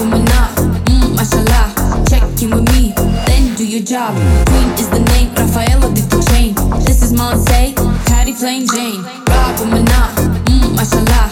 woman up, mashallah. Check in with me, then do your job. Queen is the name, Rafaela did the chain. This is Monse, Patty plain Jane. Rob woman up, mashallah.